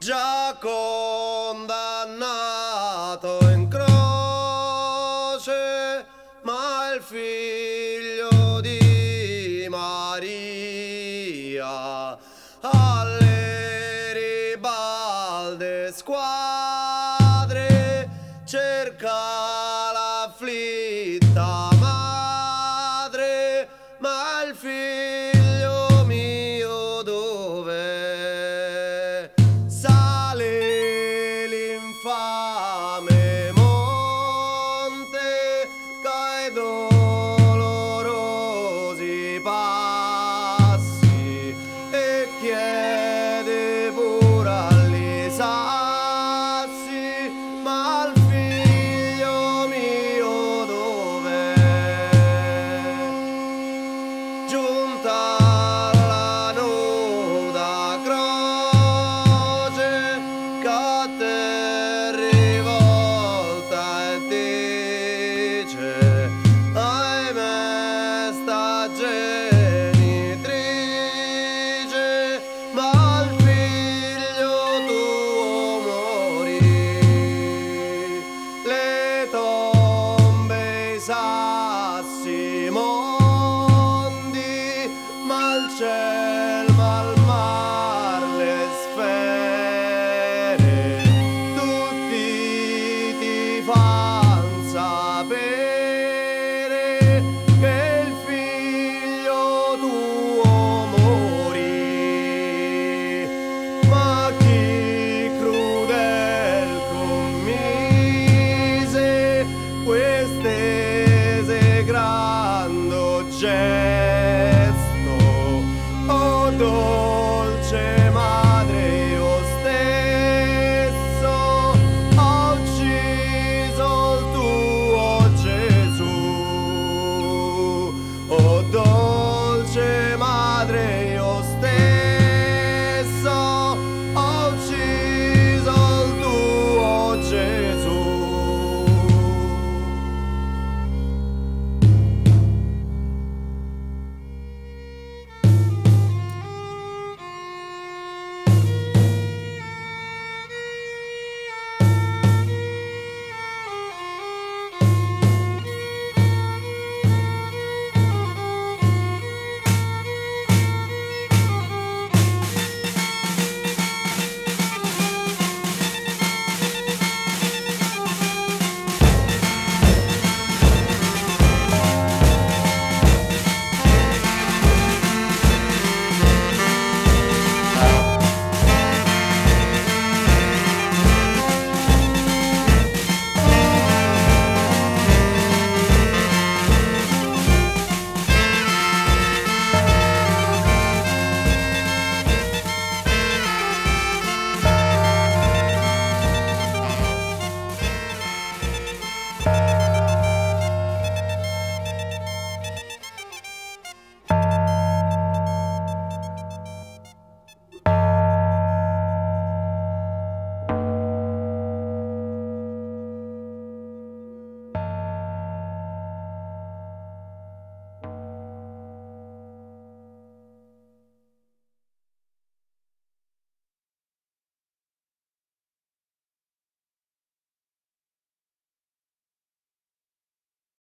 Già condannato in croce, ma il figlio di Maria alle ribalde squadre cerca l'afflitta madre, ma il figlio mio dov'è? Sale l'infame monte coi dolorosi passi e chiede pure agli sassi, ma il figlio mio dov'è? Giunta alla nuda croce che te rivolta e dice: ahimè sta genitrice, ma il figlio tuo morì. Le tombe i sassi mondi, ma il ciel, ma il mar, le sfere, tutti ti fan sapere che il figlio tuo morì. Ma chi crudel commise queste grande gesto, o dolce